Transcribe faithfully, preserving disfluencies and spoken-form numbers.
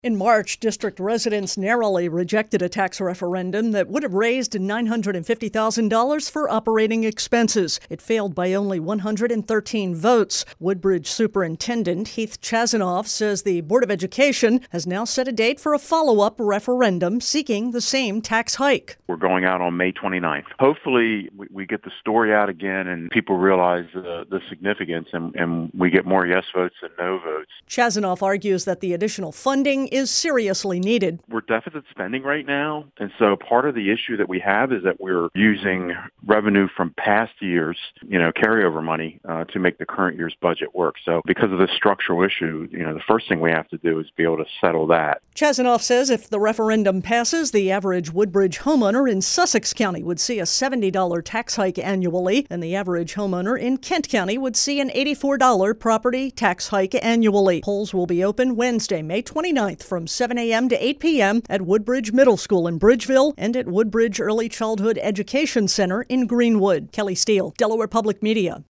In March, district residents narrowly rejected a tax referendum that would have raised nine hundred fifty thousand dollars for operating expenses. It failed by only one hundred thirteen votes. Woodbridge Superintendent Heath Chazanoff says the Board of Education has now set a date for a follow-up referendum seeking the same tax hike. We're going out on May twenty-ninth. Hopefully, we, we get the story out again and people realize the, the significance and, and we get more yes votes than no votes. Chazanoff argues that the additional funding is seriously needed. We're deficit spending right now, and so part of the issue that we have is that we're using revenue from past years, you know, carryover money, uh, to make the current year's budget work. So because of this structural issue, you know, the first thing we have to do is be able to settle that. Chazanoff says if the referendum passes, the average Woodbridge homeowner in Sussex County would see a seventy dollars tax hike annually, and the average homeowner in Kent County would see an eighty-four dollars property tax hike annually. Polls will be open Wednesday, May twenty-ninth from seven a.m. to eight p.m. at Woodbridge Middle School in Bridgeville and at Woodbridge Early Childhood Education Center in Greenwood. Kelly Steele, Delaware Public Media.